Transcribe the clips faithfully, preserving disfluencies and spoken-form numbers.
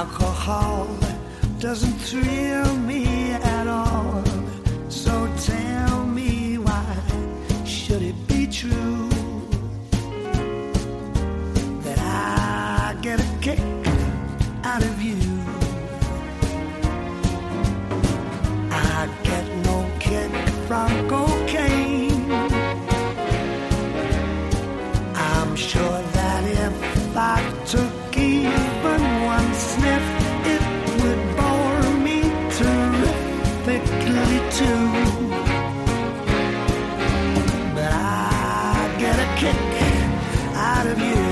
Alcohol doesn't thrill me at all. So tell me, why should it be true that I get a kick out of you? I get no kick from cocaine. I'm sure that if I took even one sniff, it would bore me terrifically too. But I get a kick out of you.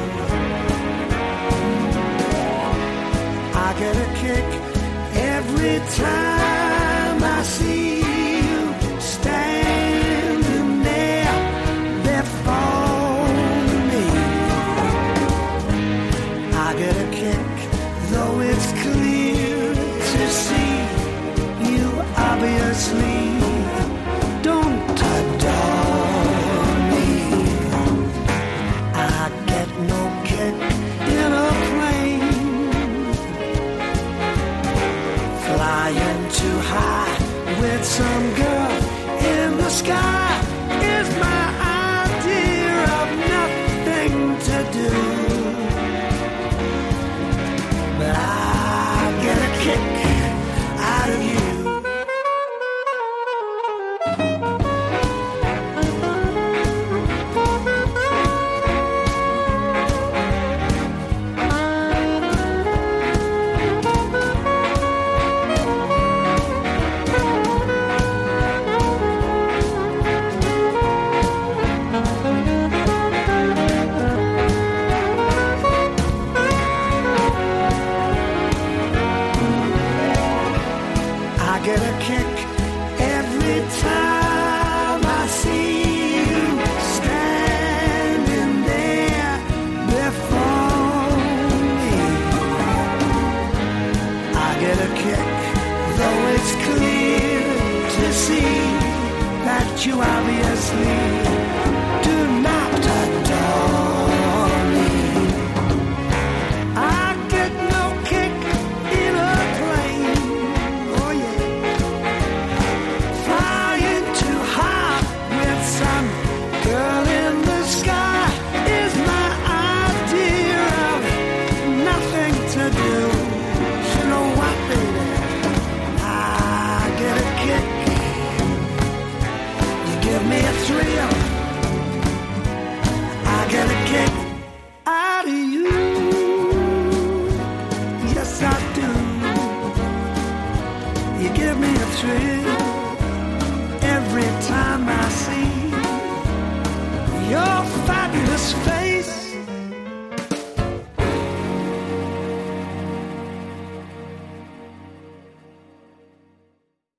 I get a kick every time I see you standing there before me. I get a kick, though it's clear to see you obviously don't adore me. I get no kick in a plane, flying too high with some girl in the sky is my idea of nothing to do. But I get a kick out of you. I get a kick every time I see you standing there before me. I get a kick, though it's clear to see that you obviously do not adore me. I get no kick in a plane. Oh yeah. Flying too high with some girl in the sky is my idea of nothing to do. You know what, baby? I get a kick. You give me a thrill. I get a kick out of you. Yes, I do. You give me a thrill.